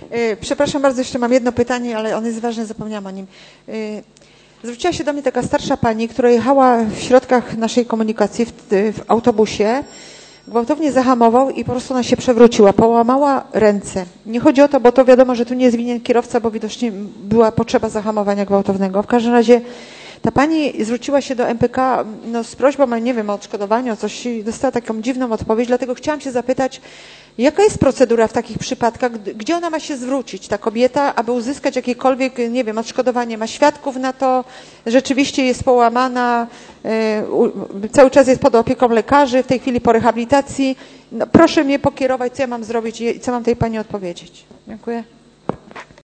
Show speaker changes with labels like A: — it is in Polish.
A: Przepraszam bardzo, jeszcze mam jedno pytanie, ale ono jest ważne, zapomniałam o nim. Zwróciła się do mnie taka starsza pani, która jechała w środkach naszej komunikacji w autobusie, gwałtownie zahamował i po prostu ona się przewróciła, połamała ręce. Nie chodzi o to, bo to wiadomo, że tu nie jest winien kierowca, bo widocznie była potrzeba zahamowania gwałtownego. W każdym razie ta pani zwróciła się do MPK z prośbą, nie wiem, o odszkodowanie, o coś i dostała taką dziwną odpowiedź, dlatego chciałam się zapytać, jaka jest procedura w takich przypadkach, gdzie ona ma się zwrócić, ta kobieta, aby uzyskać jakiekolwiek, nie wiem, odszkodowanie? Ma świadków na to, rzeczywiście jest połamana, cały czas jest pod opieką lekarzy, w tej chwili po rehabilitacji. No, proszę mnie pokierować, co ja mam zrobić i co mam tej pani odpowiedzieć. Dziękuję.